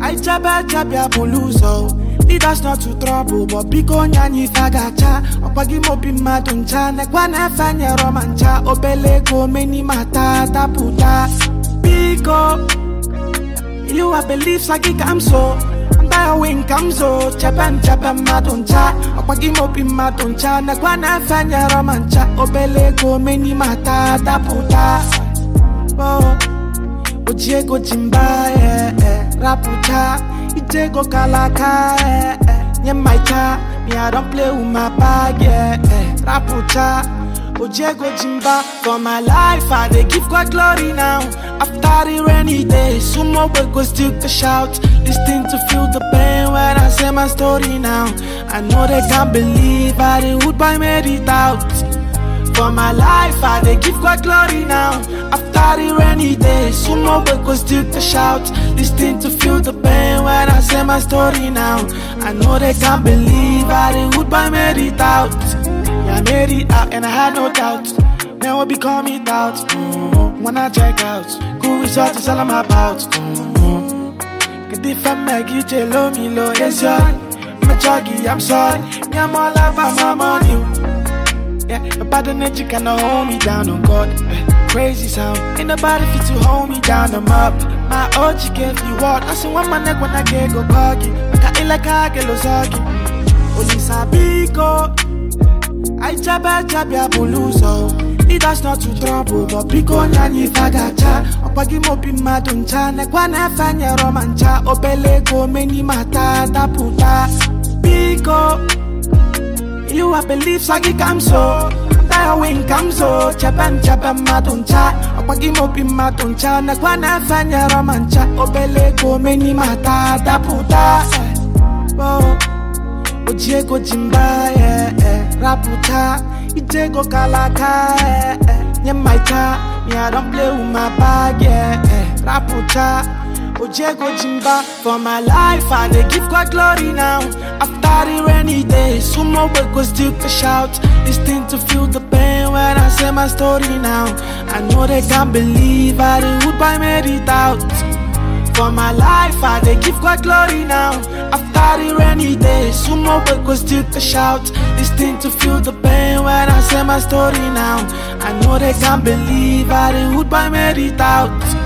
I jabia buluzo. Lead us not to trouble, but biko nyanyi fagacha. Opagi mobi maduncha, nekwana fanya romancha. Obelego meni mata taputa. Biko, you I believe sagi kamso. Mbaya wing kamso, chapam maduncha. Opagi mobi maduncha, nekwana fanya romancha. Obelego meni mata taputa. Oh, Ojego jimba, raputa. Itego kalaka, nyemaita. Me I don't play with my bag, raputa. Ojego jimba. For my life I dey give God glory now. After the rainy days, sumo we go still to shout. This thing to feel the pain when I say my story now. I know they can't believe I the wood boy made it out. For my life, I dey give God glory now. After the rainy days, sumo we go still to shout. This thing to feel the pain when I say my story now. I know they can't believe I the wood boy made it out. Yeah, I made it out and I had no doubt. Now will become it out. When I check out, good result is all I'm about. Get if I make you jello me low, yes, y'all. My joggy, I'm sorry. Me, I'm all about my money. Yeah, about the nature cannot hold me down on God. Crazy sound, ain't nobody fit to hold me down. I'm up. My OG gave you what? I saw one my neck when I get go cocky. I like I get lozagi. Only sabiko. I jabia buluzo. Lead us not to trouble, but biko nyanyi fagacha. Opagi mobi maduncha, nekwana fanya romancha. Obelego meni mata taputa. Biko. You I believe sagi kamso. Mbaya wing kamso. Chapam maduncha. Opagi mobi maduncha, nekwana fanya romancha. Obelego meni mata taputa. Oh, Ojego jimba, raputa. Itego kalaka, nyemaita. Me I don't play with my bag, raputa. Ojego jimba. For my life I dey give God glory now. After the rainy days, sumo we go still to shout. This thing to feel the pain when I say my story now. I know they can't believe I the wood boy made it out. For my life I dey give God glory now. After the rainy days, sumo we go still to shout. This thing to feel the pain when I say my story now. I know they can't believe I the wood boy made it out.